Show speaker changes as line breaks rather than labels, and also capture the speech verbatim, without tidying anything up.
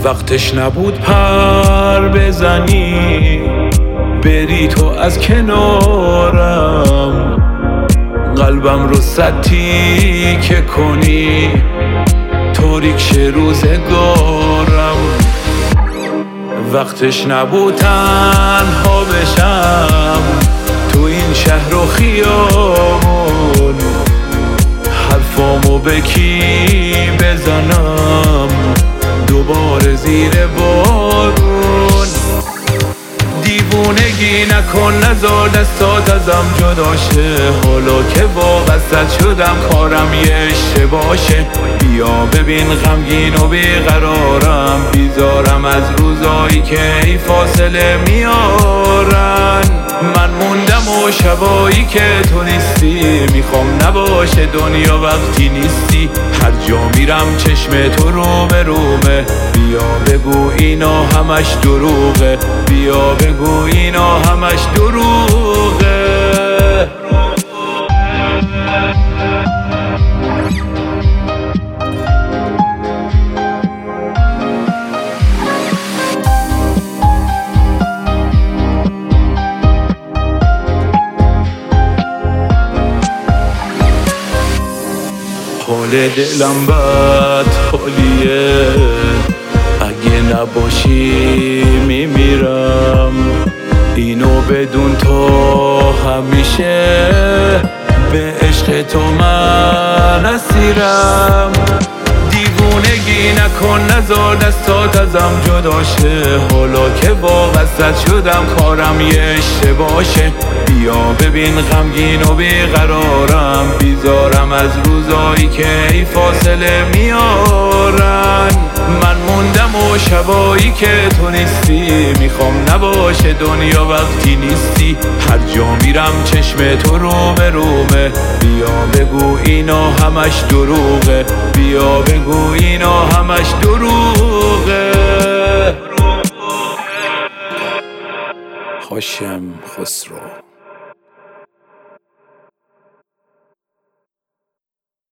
وقتش نبود پر بزنی بری تو از کنارم، قلبم رو سطحی که کنی طوری که روزگارم. وقتش نبود تنها بشم تو این شهر و خیابون، حرفامو به کی بزنم دوباره زیر بارون. دیوونگی نکن نزار دستات ازم جدا شه، حالا که واقعا شدم کارم یه اشتباشه. بیا ببین غمگین و بیقرارم، بیزارم از روزایی که ای فاصله میارن. من موندم و شبایی که تو نیستی، میخوام نباشه دنیا وقتی نیستی. هر جا میرم چشم تو رو به رومه، بیا بگو اینا همش دروغه، بیا بگو اینا همش دروغه. حال دلم بد حالیه، اگه نباشی میمیرم. اینو بدون تو همیشه به عشق تو من اسیرم. دیوونگی نکن نزار دستات ازم جدا شه، حالا که واقعا شدم کارم یه اشتباشه. بیا ببین غمگین و بیقرارم، بیزارم از روزایی که ای فاصله میارن. من موندم و شبایی که تو نیستی، میخوام نباشه دنیا وقتی نیستی. هر جا میرم چشم تو رو به رومه، بیا بگو اینا همش دروغه، بیا بگو اینا همش دروغه. هاشم خسرو.